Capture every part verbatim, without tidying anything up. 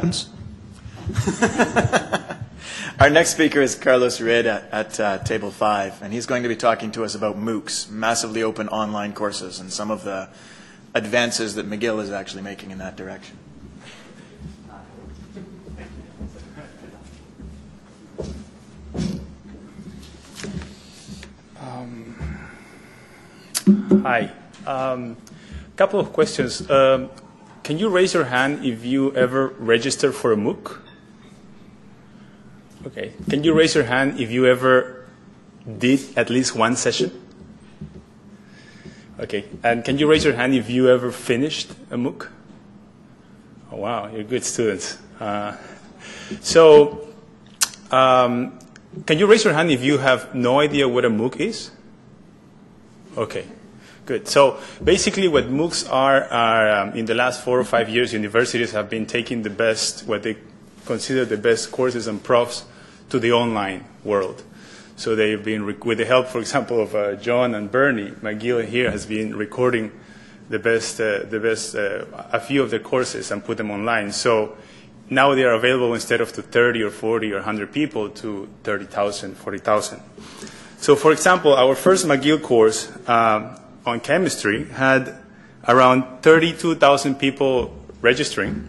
happens. Our next speaker is Carlos Rueda at uh, Table five, and he's going to be talking to us about MOOCs, massively open online courses, and some of the advances that McGill is actually making in that direction. Um, hi. A um, couple of questions. Um, can you raise your hand if you ever registered for a MOOC? Okay. Can you raise your hand if you ever did at least one session? Okay. And can you raise your hand if you ever finished a MOOC? Oh, wow. You're good students. Uh, so um, can you raise your hand if you have no idea what a MOOC is? Okay. Good. So basically what MOOCs are, are um, in the last four or five years, universities have been taking the best, what they consider the best courses and profs to the online world. So they've been, with the help, for example, of uh, John and Bernie, McGill here has been recording the best, uh, the best, uh, a few of the courses and put them online. So now they are available instead of to thirty or forty or one hundred people to thirty thousand, forty thousand. So for example, our first McGill course um, on chemistry had around thirty-two thousand people registering.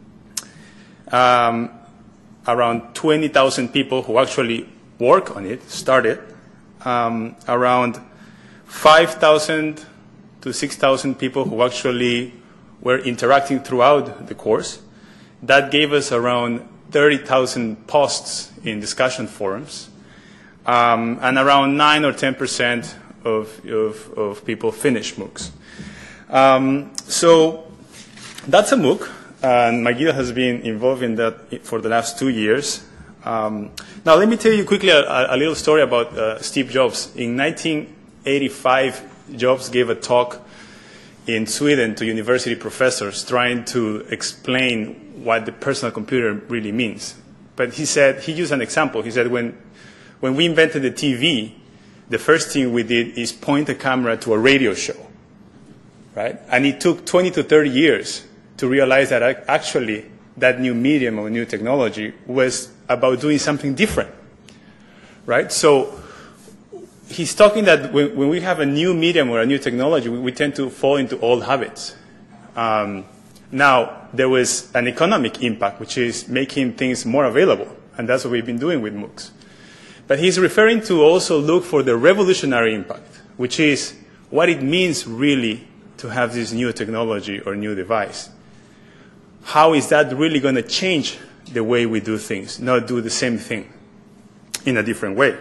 Um, around twenty thousand people who actually work on it, started, um, around five thousand to six thousand people who actually were interacting throughout the course. That gave us around thirty thousand posts in discussion forums, um, and around nine or ten percent of, of, of people finish MOOCs. Um, so that's a MOOC. And McGill has been involved in that for the last two years. Um, now, let me tell you quickly a, a little story about uh, Steve Jobs. In nineteen eighty-five, Jobs gave a talk in Sweden to university professors trying to explain what the personal computer really means. But he said, he used an example. He said, when, when we invented the T V, the first thing we did is point a camera to a radio show, right? And it took twenty to thirty years to realize that actually that new medium or new technology was about doing something different, right? So he's talking that when, when we have a new medium or a new technology, we, we tend to fall into old habits. Um, now, there was an economic impact, which is making things more available, and that's what we've been doing with MOOCs. But he's referring to also look for the revolutionary impact, which is what it means really to have this new technology or new device. How is that really going to change the way we do things, not do the same thing in a different way?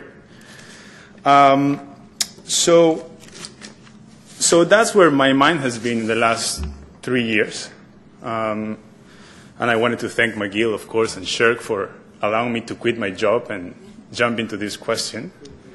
Um, so, so that's where my mind has been in the last three years. Um, and I wanted to thank McGill, of course, and Shirk for allowing me to quit my job and jump into this question.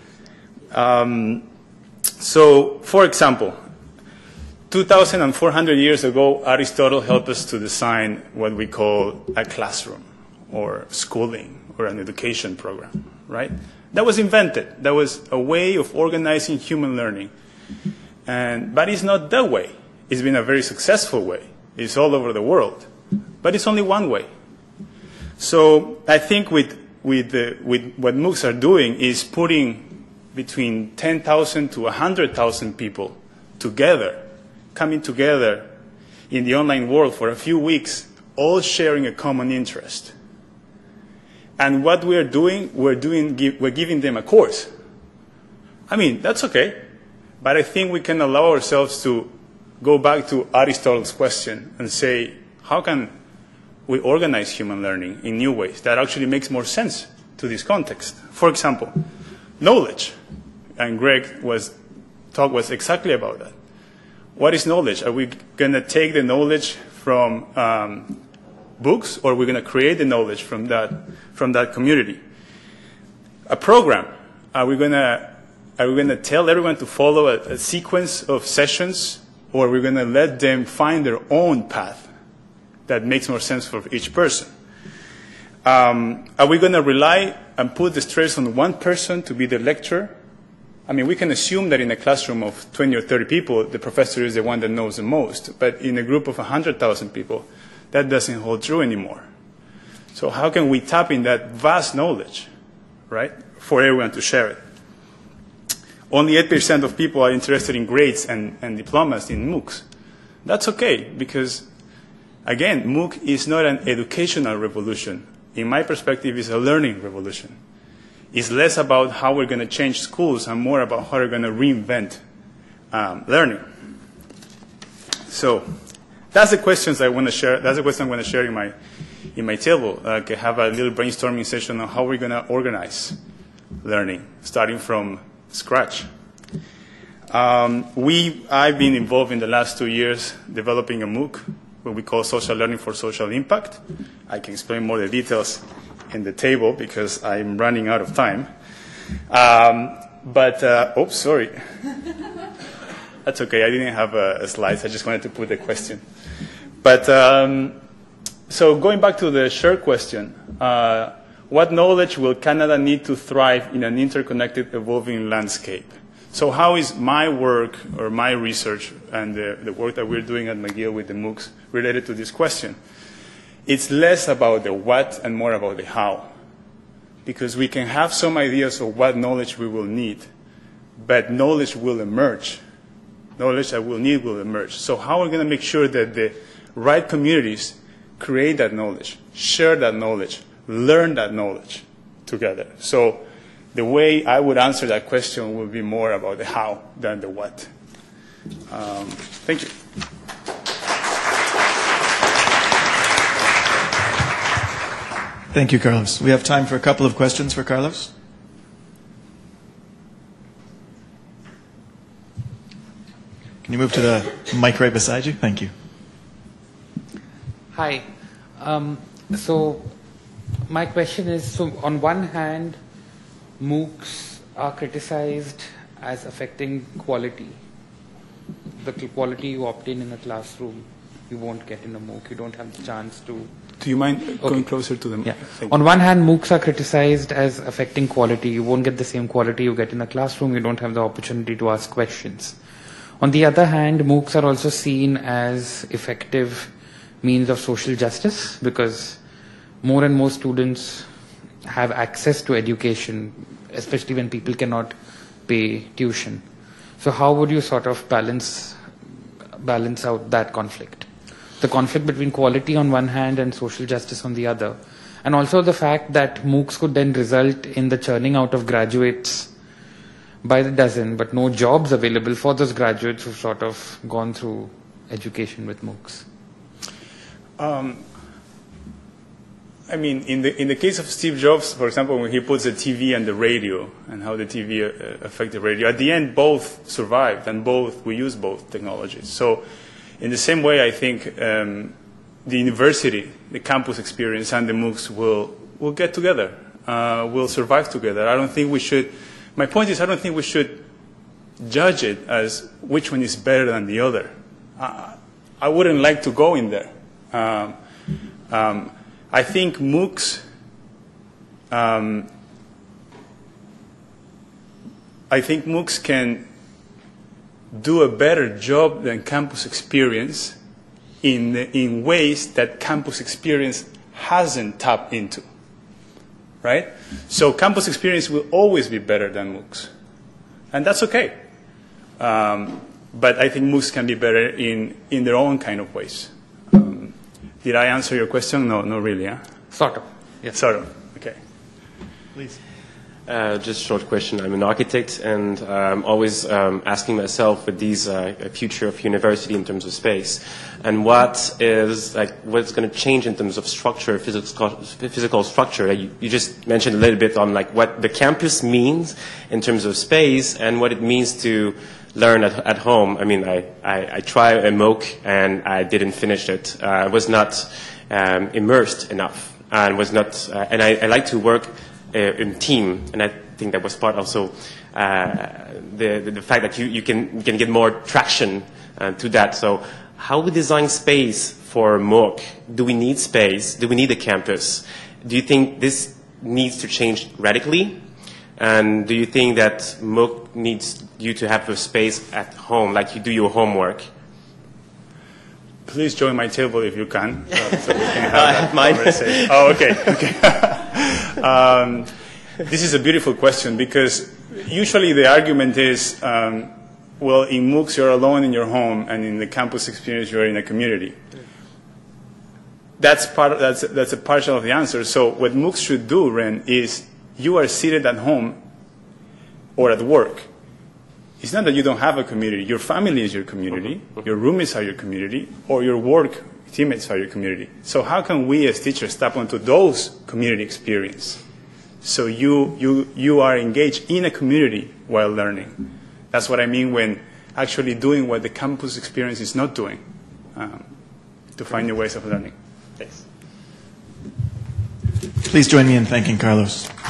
Um, so, for example, two thousand four hundred years ago, Aristotle helped us to design what we call a classroom or schooling or an education program, right? That was invented. That was a way of organizing human learning. And, but it's not the way. It's been a very successful way. It's all over the world. But it's only one way. So I think with, with, the, with what MOOCs are doing is putting between ten thousand to one hundred thousand people together, coming together in the online world for a few weeks, all sharing a common interest. And what we're doing, we're, doing, we're giving them a course. I mean, that's okay. But I think we can allow ourselves to go back to Aristotle's question and say, how can we organize human learning in new ways that actually makes more sense to this context? For example, knowledge. And Greg was, talk was exactly about that. What is knowledge? Are we going to take the knowledge from um, books, or are we going to create the knowledge from that, from that community? A program. Are we going to, are we going to tell everyone to follow a, a sequence of sessions, or are we going to let them find their own path that makes more sense for each person? Um, are we going to rely and put the stress on one person to be the lecturer? I mean, we can assume that in a classroom of twenty or thirty people, the professor is the one that knows the most. But in a group of one hundred thousand people, that doesn't hold true anymore. So how can we tap in that vast knowledge, right, for everyone to share it? Only eight percent of people are interested in grades and, and diplomas in MOOCs. That's okay, because, again, MOOC is not an educational revolution. In my perspective, it's a learning revolution. It's less about how we're going to change schools and more about how we're going to reinvent um, learning. So that's the questions I want to share. That's the question I want to share in my in my table. Uh, I have a little brainstorming session on how we're going to organize learning, starting from scratch. Um, we, I've been involved in the last two years developing a MOOC, what we call Social Learning for Social Impact. I can explain more the details in the table because I'm running out of time. Um, but, uh, oops, sorry. That's okay, I didn't have a, a slides, I just wanted to put the question. But, um, so going back to the shared question, uh, what knowledge will Canada need to thrive in an interconnected, evolving landscape? So how is my work or my research and the, the work that we're doing at McGill with the MOOCs related to this question? It's less about the what and more about the how. Because we can have some ideas of what knowledge we will need, but knowledge will emerge. Knowledge that we'll need will emerge. So how are we going to make sure that the right communities create that knowledge, share that knowledge, learn that knowledge together? So the way I would answer that question would be more about the how than the what. Um, thank you. Thank you, Carlos. We have time for a couple of questions for Carlos. Can you move to the mic right beside you? Thank you. Hi. Um, so my question is, so on one hand, MOOCs are criticized as affecting quality. The quality you obtain in a classroom, you won't get in a MOOC. You don't have the chance to. Do you mind going Okay. closer to them? Yeah. On one hand, MOOCs are criticized as affecting quality. You won't get the same quality you get in a classroom. You don't have the opportunity to ask questions. On the other hand, MOOCs are also seen as effective means of social justice because more and more students have access to education, especially when people cannot pay tuition. So how would you sort of balance balance out that conflict? The conflict between quality on one hand and social justice on the other. And also the fact that MOOCs could then result in the churning out of graduates by the dozen, but no jobs available for those graduates who've sort of gone through education with MOOCs. Um, I mean, in the in the case of Steve Jobs, for example, when he puts the T V and the radio and how the T V uh, affected radio, at the end both survived and both we use both technologies. So, in the same way, I think um, the university, the campus experience, and the MOOCs will will get together, uh, will survive together. I don't think we should. My point is, I don't think we should judge it as which one is better than the other. Uh, I wouldn't like to go in there. Um, um, I think MOOCs, um, I think MOOCs can do a better job than campus experience in in ways that campus experience hasn't tapped into. Right? So campus experience will always be better than MOOCs, and that's okay. Um, but I think MOOCs can be better in in their own kind of ways. Did I answer your question? No, not really. Huh? Sort of. Yes. Sort of. Okay. Please. Uh, just a short question. I'm an architect, and I'm always um, asking myself with these uh, future of university in terms of space, and what is like what's going to change in terms of structure, physical physical structure. You, you just mentioned a little bit on like what the campus means in terms of space and what it means to learn at, at home. I mean, I, I, I tried a MOOC and I didn't finish it. Uh, I was not um, immersed enough, and was not. Uh, and I, I like to work uh, in team, and I think that was part also uh, the, the the fact that you, you can you can get more traction uh, to that. So, how we design space for MOOC? Do we need space? Do we need a campus? Do you think this needs to change radically? And do you think that MOOC needs you to have a space at home, like you do your homework? please join my table if you can, uh, so we can have that Mine. conversation. Oh, okay. okay. um, this is a beautiful question because usually the argument is, um, well, in MOOCs you're alone in your home, and in the campus experience you're in a community. That's part. Of, that's that's a partial of the answer. So what MOOCs should do, Ren, is you are seated at home or at work. It's not that you don't have a community. Your family is your community. Your roommates are your community, or your work teammates are your community. So how can we as teachers tap onto those community experience? So you you you are engaged in a community while learning. That's what I mean when actually doing what the campus experience is not doing, um, to find new ways of learning. Thanks. Please join me in thanking Carlos.